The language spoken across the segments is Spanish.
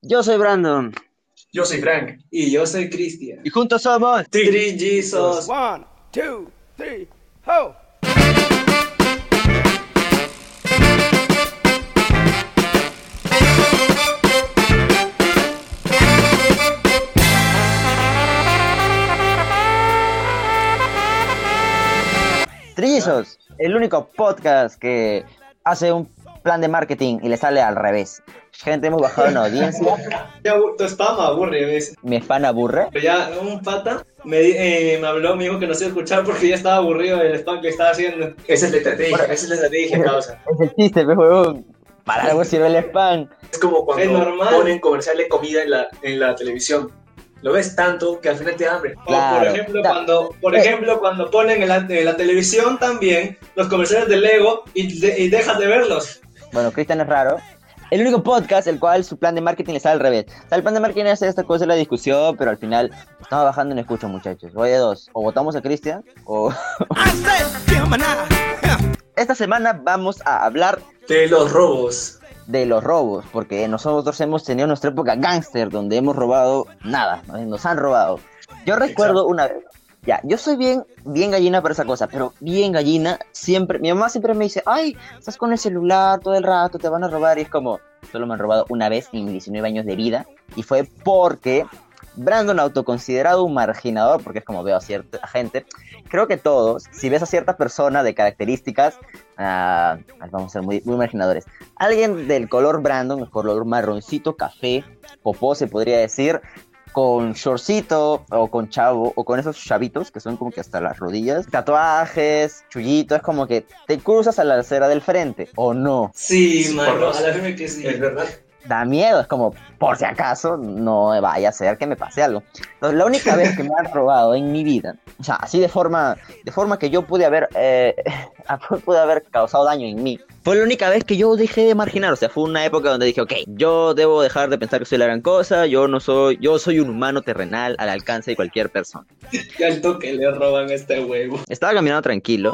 Yo soy Brandon. Yo soy Frank. Y yo soy Cristian. Y juntos somos Three Jesus. 1, 2, 3, ho! Trillizos, el único podcast que hace un plan de marketing y le sale al revés. Gente, hemos bajado en audiencia. Ya, tu spam me aburre a veces. Mi spam aburre. Pero ya un pata me habló, me dijo que no se iba a escuchar porque ya estaba aburrido del spam que estaba haciendo. Esa es la estrategia, causa. Es el chiste, pe huevón. Para algo sirve el spam. Es como cuando Es normal. ponen comercial de comida en la televisión. Lo ves tanto que al final te da hambre. Claro. O por ejemplo, cuando ponen en la televisión también los comerciales de Lego y dejas de verlos. Bueno, Cristian es raro. El único podcast el cual su plan de marketing le sale al revés. O sea, el plan de marketing es esta cosa de la discusión, pero al final estamos bajando en escucha, muchachos. Voy de dos. O votamos a Cristian o... Esta semana vamos a hablar De los robos. de los robos, porque nosotros hemos tenido nuestra época gángster, donde hemos robado nada, nos han robado. Yo recuerdo una vez, ya, yo soy bien gallina para esa cosa, pero bien gallina, siempre, mi mamá siempre me dice, ay, estás con el celular todo el rato, te van a robar, y es como, solo me han robado una vez en mis 19 años de vida, y fue porque Brandon, autoconsiderado un marginador, porque es como veo a cierta gente, creo que todos, si ves a cierta persona de características, vamos a ser muy marginadores. Alguien del color Brandon, el color marroncito, café, popó se podría decir, con shortcito o con chavo, o con esos chavitos que son como que hasta las rodillas, tatuajes, chullito, es como que te cruzas a la acera del frente, ¿o no? Sí, mano, Porros. a la firme que sí. Es verdad. Da miedo, es como, por si acaso, no vaya a ser que me pase algo. Entonces, la única vez que me han robado en mi vida, o sea, así de forma que yo pude haber causado daño en mí, fue la única vez que yo dejé de marginar, o sea, fue una época donde dije, ok, yo debo dejar de pensar que soy la gran cosa, yo soy un humano terrenal al alcance de cualquier persona. Y al toque le roban este huevo. Estaba caminando tranquilo,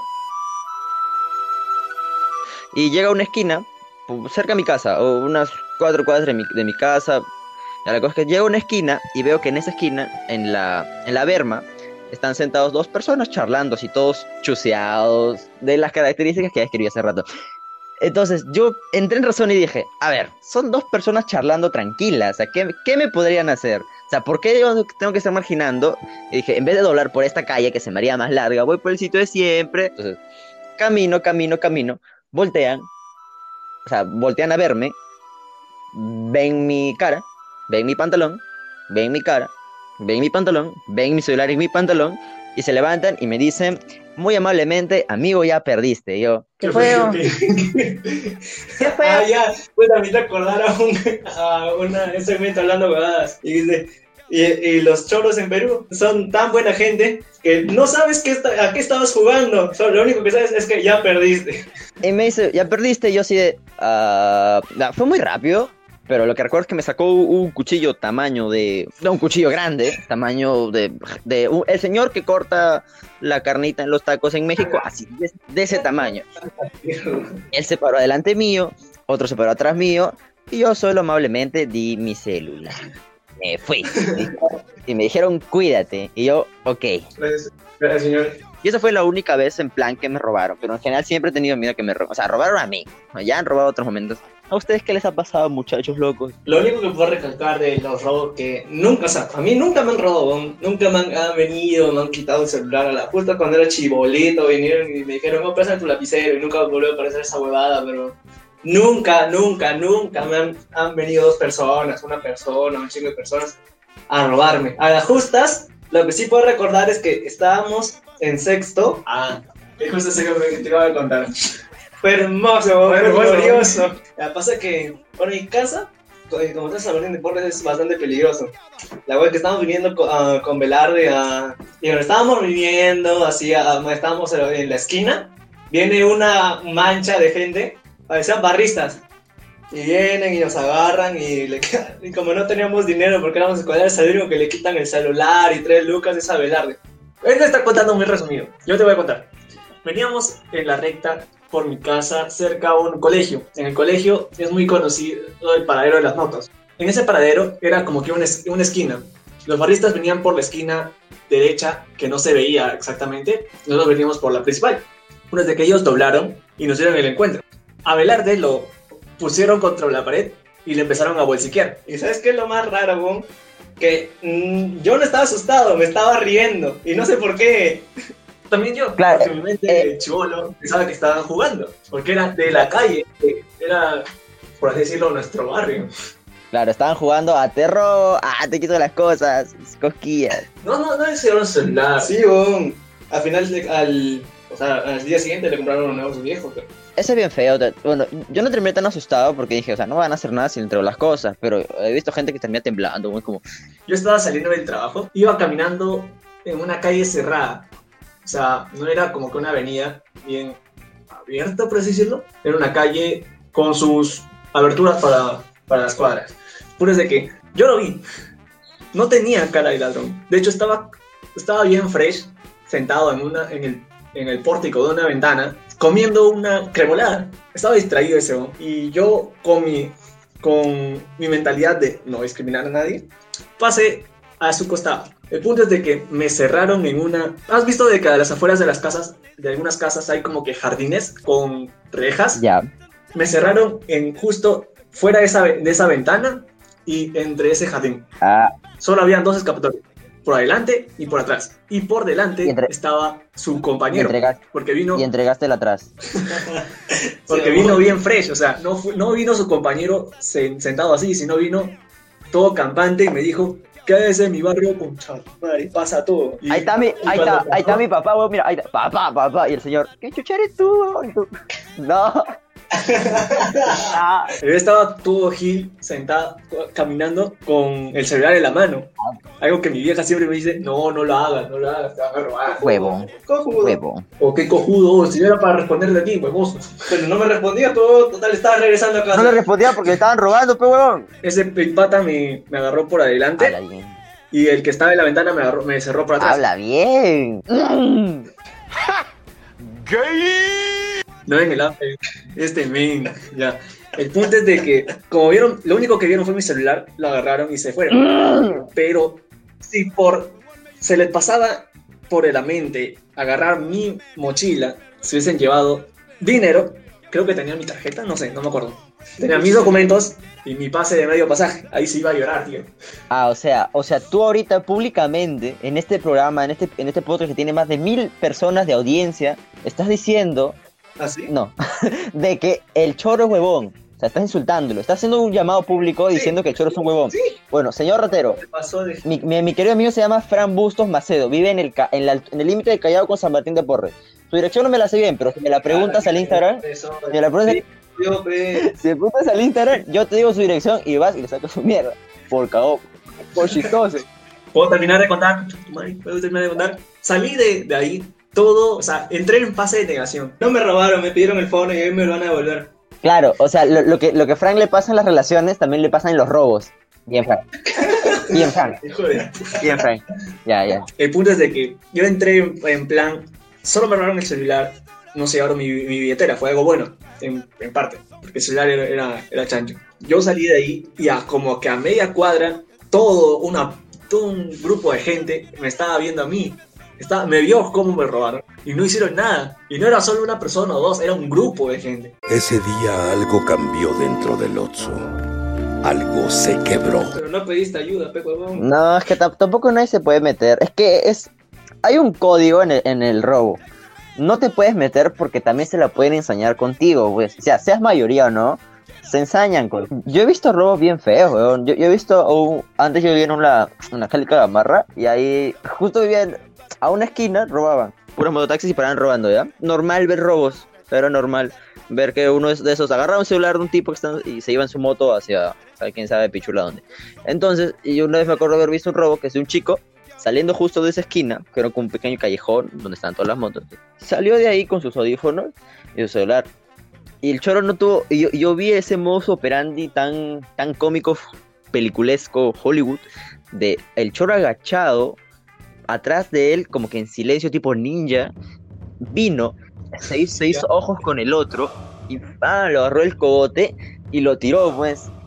y llega a una esquina, cerca de mi casa, o unas 4 cuadras de mi casa. La cosa es que llego a una esquina y veo que en esa esquina, en la berma, están sentados 2 personas charlando, así todos chuseados, de las características que ya escribí hace rato. Entonces yo entré en razón y dije, a ver, son 2 personas charlando tranquilas, o sea, ¿qué me podrían hacer? O sea, ¿por qué yo tengo que estar marginando? Y dije, en vez de doblar por esta calle que se me haría más larga, voy por el sitio de siempre. Entonces, camino, voltean a verme, ven mi cara, ven mi pantalón, ven mi cara, ven mi pantalón, ven mi celular y mi pantalón, y se levantan y me dicen muy amablemente, amigo, ya perdiste. Y yo, ¿qué fue? ¿Qué fue? Ah, ya, pues a mí te acordar a un segmento hablando huevadas. Y dice, y los choros en Perú son tan buena gente que no sabes a qué estabas jugando. Lo único que sabes es que ya perdiste. Y me dice, ya perdiste, y yo así de, fue muy rápido. Pero lo que recuerdo es que me sacó un cuchillo un cuchillo grande, tamaño el señor que corta la carnita en los tacos en México, así, de ese tamaño. Él se paró adelante mío, otro se paró atrás mío, y yo solo amablemente di mi celular. Me fui. Y me dijeron, cuídate. Y yo, ok. Gracias, señor. Y esa fue la única vez en plan que me robaron. Pero en general siempre he tenido miedo que me robaron. O sea, robaron a mí. Ya han robado otros momentos. ¿A ustedes qué les ha pasado, muchachos locos? Lo único que puedo recalcar de los robos que nunca, o sea, a mí nunca me han robado, nunca han venido, me han quitado el celular. Justo cuando era chibolito vinieron y me dijeron, no, préstame tu lapicero, y nunca volvió a aparecer esa huevada, pero nunca me han venido 2 personas, una persona, un chingo de personas a robarme. A las justas, lo que sí puedo recordar es que estábamos en sexto. Es justo ese que te iba a contar. Fue hermoso, fue glorioso. Lo que pasa es que, bueno, mi casa, como estás hablando de deportes, es bastante peligroso. La wea que estábamos viniendo con Velarde, y cuando estábamos viniendo, estábamos en la esquina, viene una mancha de gente, parecían barristas. Y vienen y nos agarran y como no teníamos dinero porque éramos escolares, al único que le quitan el celular y 3 lucas es a Velarde. Él me está contando muy resumido, yo te voy a contar. Veníamos en la recta por mi casa cerca a un colegio. En el colegio es muy conocido el paradero de las motos. En ese paradero era como que una esquina. Los barristas venían por la esquina derecha, que no se veía exactamente. Nosotros veníamos por la principal. Una vez de que ellos doblaron y nos dieron el encuentro. A Velarde lo pusieron contra la pared y le empezaron a bolsiquear. ¿Y sabes qué es lo más raro, Bon? Que yo no estaba asustado, me estaba riendo. Y no sé por qué. También yo, Claro, porque mi mente de chibolo pensaba que estaban jugando. Porque era de la calle, era, por así decirlo, nuestro barrio. Claro, estaban jugando a terror, te quito las cosas, cosquillas. No hicieron celular. Sí, bon. Al final, al día siguiente le compraron unos nuevos viejos. Pero... Eso es bien feo. Bueno, yo no terminé tan asustado porque dije, o sea, no van a hacer nada si le entrego las cosas, pero he visto gente que termina temblando, muy como... Yo estaba saliendo del trabajo, iba caminando en una calle cerrada. O sea, no era como que una avenida bien abierta, por así decirlo. Era una calle con sus aberturas para las cuadras. Puro es de que yo lo vi. No tenía cara de ladrón. De hecho, estaba bien fresh, sentado en el pórtico de una ventana, comiendo una cremolada. Estaba distraído ese hombre. Y yo, con mi mentalidad de no discriminar a nadie, pasé a su costado. El punto es de que me cerraron en una... ¿Has visto de que a las afueras de las casas, de algunas casas, hay como que jardines con rejas? Ya. Me cerraron justo fuera de esa ventana y entre ese jardín. Solo habían 2 escapatorios, por adelante y por atrás. Y por delante estaba su compañero. Porque vino... Y entregaste el atrás. Porque vino bien fresh, o sea, no vino su compañero sentado así, sino vino todo campante y me dijo... Quédese en mi barrio, concha, madre, pasa todo. Ahí está mi papá, weón, mira, ahí está, papá, y el señor, ¿qué chucha eres tú, weón? No. Yo estaba todo Gil sentado, caminando con el celular en la mano. Algo que mi vieja siempre me dice, no lo hagas, te van a robar. Huevón. O qué cojudo, si no era para responderle a ti, huevoso. Pero no me respondía todo, total, estaba regresando a casa. No le respondía porque le estaban robando, pe huevón. Ese pata me agarró por adelante. Habla bien. Y el que estaba en la ventana me cerró por atrás. Habla bien. No en el ya. El punto es de que, como vieron, lo único que vieron fue mi celular, lo agarraron y se fueron. Pero si se les pasaba por la mente agarrar mi mochila, se hubiesen llevado dinero, creo que tenían mi tarjeta, no sé, no me acuerdo. Tenían mis documentos y mi pase de medio pasaje. Ahí sí iba a llorar, tío. O sea, tú ahorita públicamente, en este programa, en este podcast que tiene más de 1000 personas de audiencia, estás diciendo... ¿Ah, sí? No, de que el choro es huevón. O sea, estás insultándolo. Estás haciendo un llamado público diciendo que el choro es un huevón. Sí. Bueno, señor ratero, mi querido amigo se llama Fran Bustos Macedo. Vive en el límite de Callao con San Martín de Porres. Su dirección no me la sé bien, pero si me la preguntas al Instagram... Si me preguntas al Instagram, yo te digo su dirección y vas y le sacas su mierda. Por cagón. Por chistoso. ¿Puedo terminar de contar? Salí de ahí todo, o sea, entré en fase de negación. No me robaron, me pidieron el fono y hoy me lo van a devolver. Claro, o sea, lo que Frank le pasa en las relaciones, también le pasa en los robos. Bien, Frank. Bien, Frank. Ya. El punto es de que yo entré en plan, solo me robaron el celular, no se llevaron mi billetera, fue algo bueno, en parte, porque el celular era chancho. Yo salí de ahí y como que a media cuadra, todo un grupo de gente me estaba viendo a mí. Me vio cómo me robaron y no hicieron nada. Y no era solo una persona o dos, era un grupo de gente. Ese día algo cambió dentro del Otso. Algo se quebró. Pero no pediste ayuda, huevón. No, es que tampoco nadie se puede meter. Es que hay un código en el robo. No te puedes meter porque también se la pueden ensañar contigo, pues. O sea, seas mayoría o no, se ensañan con... Yo he visto robos bien feos, weón. Yo he visto... Antes yo vivía en una Cálica Gamarra y ahí justo vivían... A una esquina robaban, puros mototaxis y paraban robando, ¿ya? Normal ver robos, pero normal ver que uno de esos agarraba un celular de un tipo y se iba en su moto hacia, quién sabe, pichula dónde. Entonces, y una vez me acuerdo haber visto un robo que es de un chico saliendo justo de esa esquina, que era como un pequeño callejón donde estaban todas las motos. Salió de ahí con sus audífonos y su celular. Y el choro no tuvo... Yo vi ese modus operandi tan cómico, peliculesco, Hollywood, de el choro agachado... Atrás de él, como que en silencio, tipo ninja, vino, se hizo ojos con el otro y lo agarró el cogote y lo tiró, pues.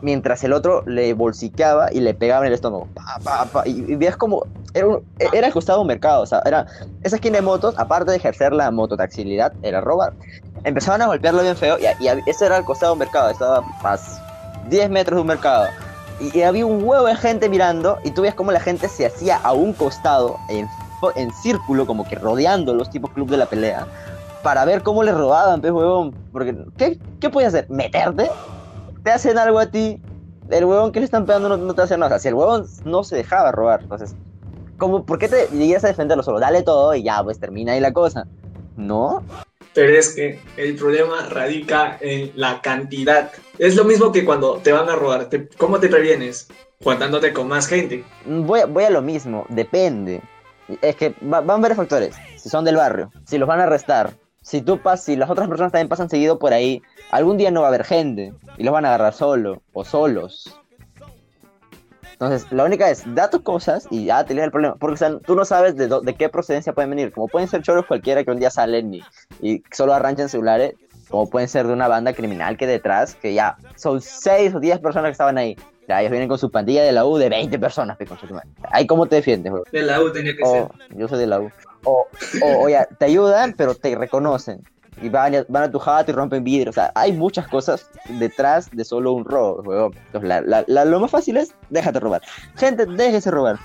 mientras el otro le bolsiqueaba y le pegaba en el estómago. Pa, pa, pa, y veías como era el costado de un mercado, o sea, era esa esquina de motos, aparte de ejercer la mototaxilidad, era robar. Empezaban a golpearlo bien feo y ese era el costado de un mercado, estaba a 10 metros de un mercado. Y había un huevo de gente mirando y tú ves cómo la gente se hacía a un costado en círculo, como que rodeando los tipos club de la pelea, para ver cómo le robaban, pues, huevón. Porque, ¿qué puedes hacer? ¿Meterte? ¿Te hacen algo a ti? El huevón que le están pegando no te hace nada. O sea, si el huevón no se dejaba robar, entonces, ¿por qué te llegas a defenderlo solo? Dale todo y ya, pues termina ahí la cosa. ¿No? Pero es que el problema radica en la cantidad. Es lo mismo que cuando te van a robar. ¿Cómo te previenes? Juntándote con más gente. Voy a lo mismo, depende. Es que van varios factores. Si son del barrio, si los van a arrestar, si las otras personas también pasan seguido por ahí, algún día no va a haber gente y los van a agarrar solo o solos. Entonces, la única es, da tus cosas y ya te ligas el problema. Porque, o sea, tú no sabes de qué procedencia pueden venir. Como pueden ser choros cualquiera que un día salen y solo arranchan celulares, como pueden ser de una banda criminal que detrás, que ya son 6 o 10 personas que estaban ahí. Ya, ellos vienen con su pandilla de la U de 20 personas, pe, con su madre. Ahí, ¿cómo te defiendes, bro? De la U tenía que ser. Yo soy de la U. O ya, te ayudan, pero te reconocen. Y van a tu jato y rompen vidrio. O sea, hay muchas cosas detrás de solo un robo, weón. Entonces, lo más fácil es, déjate robar. Gente, déjese robar.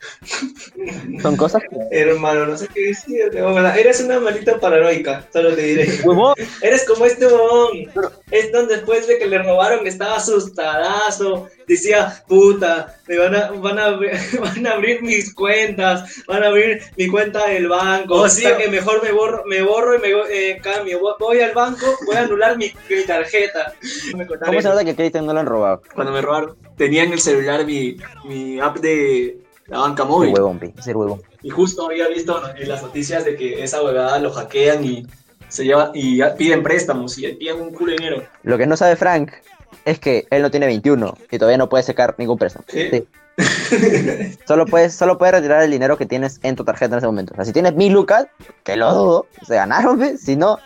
Son cosas que... Hermano, no sé qué decirte. Eres una maldita paranoica, solo te diré. Huevón. Eres como este huevón. Es donde después de que le robaron estaba asustadazo. Decía, puta, me van a abrir mis cuentas, van a abrir mi cuenta del banco. O sea que mejor me borro y me cambio. Voy al banco, voy a anular mi tarjeta. ¿Cómo se nota que a Cristian no lo han robado? Cuando me robaron, tenía en el celular mi app de la banca móvil. Ser huevón. Y justo había visto en las noticias de que esa huevada lo hackean y se lleva y piden préstamos y piden un culo de dinero. Lo que no sabe Frank es que él no tiene 21 y todavía no puede sacar ningún préstamo. Sí. Solo puedes retirar el dinero que tienes en tu tarjeta en ese momento. O sea, si tienes 1000 lucas, que lo dudo, se ganaron, ¿ves? Si no...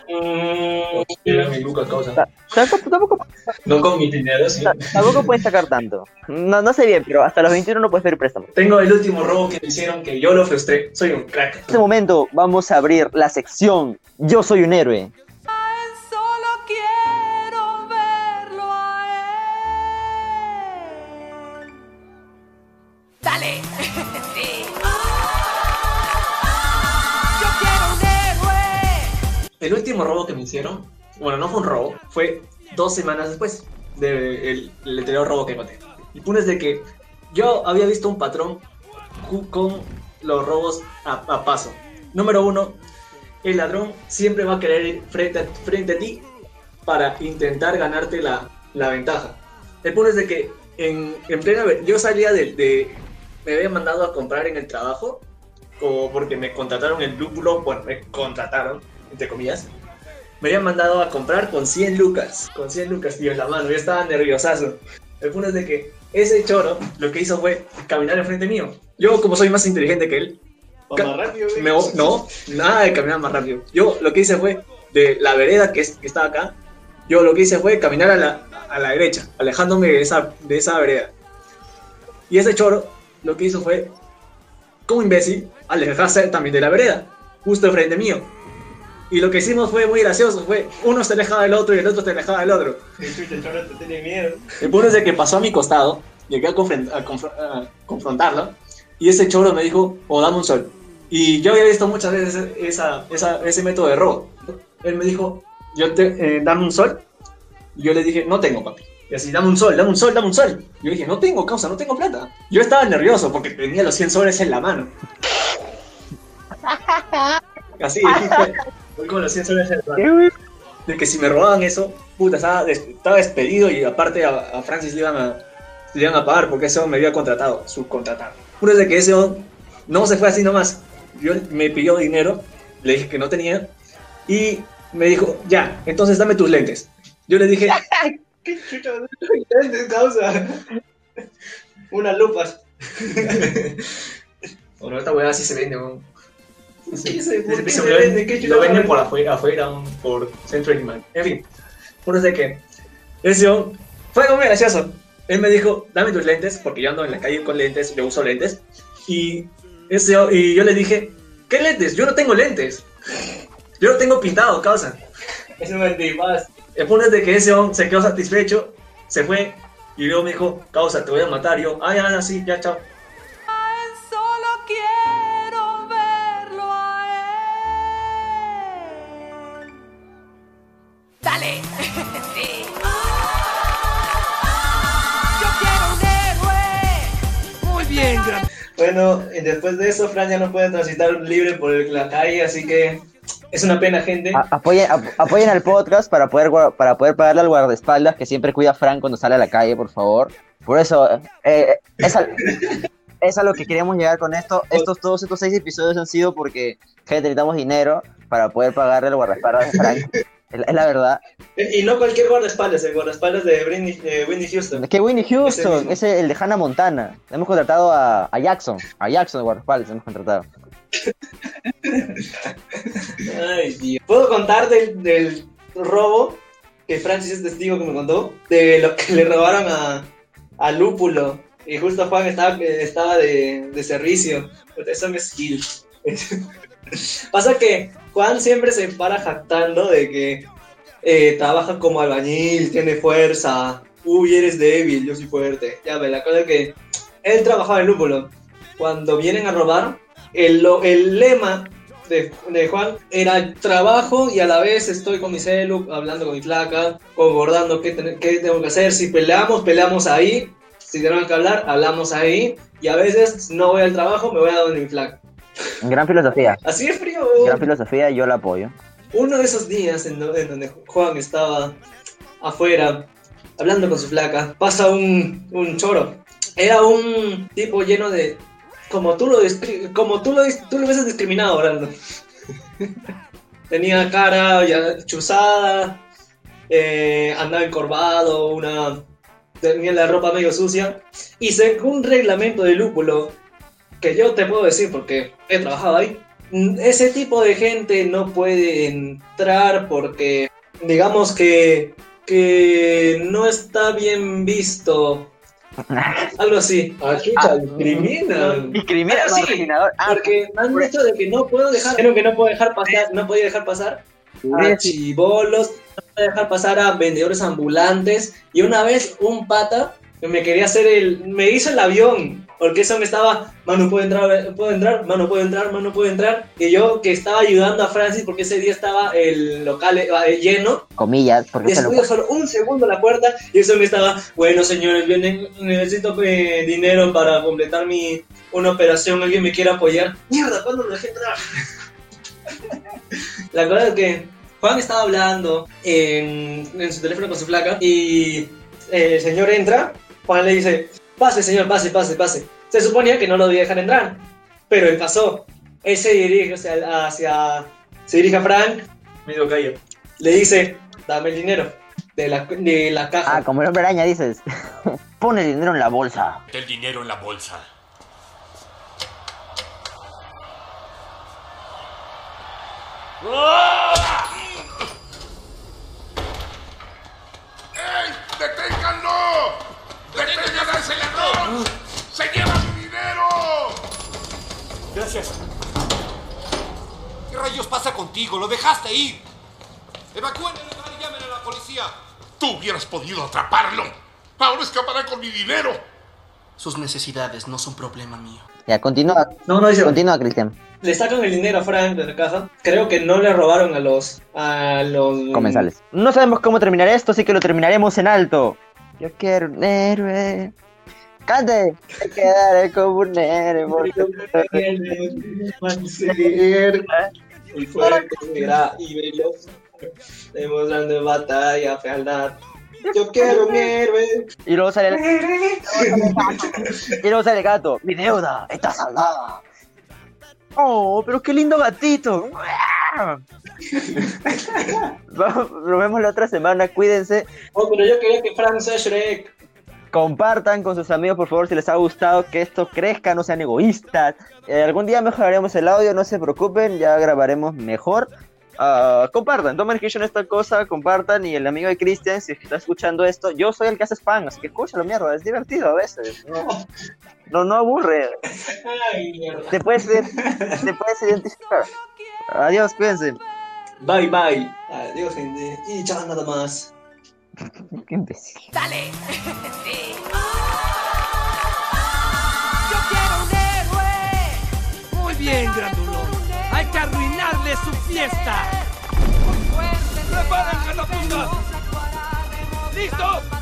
Era mi lucas, causa. Tampoco, No con mi dinero, sí. Tampoco puedes sacar tanto. No sé bien, pero hasta los 21 no puedes pedir préstamo. Tengo el último robo que me hicieron que yo lo frustré. Soy un crack. En este momento vamos a abrir la sección Yo soy un héroe. Solo quiero verlo a él. ¡Dale! Sí. Yo quiero un héroe. El último robo que me hicieron, bueno, no fue un robo, fue 2 semanas después del anterior robo que conté. El punto es de que yo había visto un patrón con los robos a paso. Número 1, el ladrón siempre va a querer ir frente a ti para intentar ganarte la ventaja. El punto es de que en plena... Yo salía me habían mandado a comprar en el trabajo, como porque me contrataron en Blue, bueno, me contrataron, entre comillas. Me habían mandado a comprar con 100 lucas, tío, en la mano. Yo estaba nerviosazo. El punto es de que ese choro lo que hizo fue caminar enfrente mío. Yo, como soy más inteligente que él, más rápido, no, nada de caminar más rápido. Yo lo que hice fue, de la vereda que estaba acá, yo lo que hice fue caminar a la derecha, alejándome de esa vereda. Y ese choro lo que hizo fue, como imbécil, alejarse también de la vereda, justo enfrente mío. Y lo que hicimos fue muy gracioso, uno se alejaba del otro y el otro se alejaba del otro. El choro te tiene miedo. El punto es de que pasó a mi costado, llegué a confrontarlo, y ese choro me dijo, dame un sol. Y yo había visto muchas veces ese método de robo. Él me dijo, dame un sol. Y yo le dije, no tengo, papi. Y así, dame un sol. Yo dije, no tengo, causa, no tengo plata. Yo estaba nervioso porque tenía los 100 soles en la mano. Así, voy con los 100 soles en la mano. De que si me robaban eso, puta, estaba despedido y aparte a Francis le iban a pagar porque ese hombre me había subcontratado. Uno es de que ese hombre no se fue así nomás. Me pidió dinero, le dije que no tenía y me dijo, ya, entonces dame tus lentes. Yo le dije, ¿qué chucha lentes, causa? Unas lupas. Bueno, esta weá sí se vende, ¿no? ¿Qué Lo venden por afuera, por Centro Animal. En fin, por eso de que ese hombre fue muy gracioso. él me dijo, dame tus lentes, porque yo ando en la calle con lentes, yo uso lentes. Y yo le dije, ¿qué lentes? Yo no tengo lentes. Yo lo tengo pintado, causa. Ese me más. El punto es de que ese hombre se quedó satisfecho, se fue, y luego me dijo, causa, te voy a matar. Y yo, ya, sí, ya, chao. Solo quiero verlo a él. Dale. Sí. Yo quiero un héroe. Muy bien, gran... Bueno, y después de eso, Fran ya no puede transitar libre por la calle, así que es una pena, gente. Apoyen al podcast para poder pagarle al guardaespaldas que siempre cuida a Fran cuando sale a la calle, por favor. Por eso, es a lo que queríamos llegar con esto. Todos estos 6 episodios han sido porque, gente, necesitamos dinero para poder pagarle al guardaespaldas de Fran. Es la verdad. Y no cualquier guardaespaldas, el guardaespaldas de Whitney Houston. ¿Qué Whitney Houston? Es el de Hannah Montana. Hemos contratado a Jackson. A Jackson de guardaespaldas hemos contratado. Ay, Dios. ¿Puedo contar del robo que Francis es testigo que me contó? De lo que le robaron a Lúpulo. Y justo Juan estaba de servicio. Eso me es skill. Pasa que Juan siempre se para jactando de que trabaja como albañil, tiene fuerza. Uy, eres débil, yo soy fuerte. Ya ve, la cosa es que él trabajaba en Lúpulo. Cuando vienen a robar, el lema de Juan era trabajo y a la vez estoy con mi celu, hablando con mi flaca, concordando qué tengo que hacer. Si peleamos ahí. Si tenemos que hablar, hablamos ahí. Y a veces no voy al trabajo, me voy a donde mi flaca. Gran filosofía. Así es frío. Gran filosofía, yo la apoyo. Uno de esos días en donde Juan estaba afuera hablando con su flaca, pasa un choro. Era un tipo lleno de... Como tú lo ves discriminado, Brandon. Tenía cara ya chuzada, andaba encorvado, tenía la ropa medio sucia. Y según un reglamento de Lúpulo, que yo te puedo decir porque he trabajado ahí, ese tipo de gente no puede entrar porque digamos que no está bien visto. Algo así. Discriminan. Discrimina, sí, marginador. porque me han dicho de que no puedo dejar pasar, no podía dejar pasar a chibolos, no podía dejar pasar a vendedores ambulantes. Y una vez un pata me quería me hizo el avión, porque eso me estaba, mano, ¿puedo entrar? Mano, ¿puedo entrar? Y yo que estaba ayudando a Francis porque ese día estaba el local lleno. Comillas, porque descuido solo un segundo la puerta y eso me estaba, bueno señores, necesito dinero para completar una operación, alguien me quiere apoyar. Mierda, ¿cuándo lo dejé entrar? La cosa es que Juan estaba hablando en su teléfono con su flaca y el señor entra. Juan le dice, pase señor, pase. Se suponía que no lo debía dejar entrar, pero él pasó. Él se dirige a Frank, medio callo. Le dice, dame el dinero de la caja. Ah, como el hombre araña dices. Pon el dinero en la bolsa. El dinero en la bolsa. ¡Ey! ¡Deténganlo! ¡Detengan a ese ladrón! ¡Se lleva mi dinero! Gracias. ¿Qué rayos pasa contigo? ¡Lo dejaste ir! ¡Evacúen el lugar y llamen a la policía! ¡Tú hubieras podido atraparlo! ¡Ahora escapará con mi dinero! Sus necesidades no son problema mío. Ya, continúa. No dice. Continúa, Cristian. Le sacan el dinero a Frank de la caja. Creo que no le robaron a los comensales. No sabemos cómo terminar esto, así que lo terminaremos en alto. Yo quiero un héroe. ¡Cante! Me quedaré como un héroe. Muy fuerte será y veloz, demostrando en batalla fealdad. Yo quiero un héroe. Y luego sale el gato. Mi deuda está saldada. Oh, pero qué lindo gatito. Nos vemos la otra semana, cuídense. Oh, pero yo quería que Frank sea Shrek. Compartan con sus amigos, por favor, si les ha gustado, que esto crezca, no sean egoístas. Algún día mejoraremos el audio, no se preocupen, ya grabaremos mejor. compartan, Dominic Kitchen esta cosa, compartan, y el amigo de Cristian, si está escuchando esto, yo soy el que hace spam, así que escúchalo, mierda, es divertido a veces, no aburre, Ay, mierda. te puedes identificar. Adiós, cuídense. Bye, bye. Adiós, gente. Y ya nada más. Qué imbécil. Dale. Sí. Yo quiero un héroe. Muy bien, grandulón. Hay que arruinarle su fiesta. ¡Preparen catapultas! ¡Listo!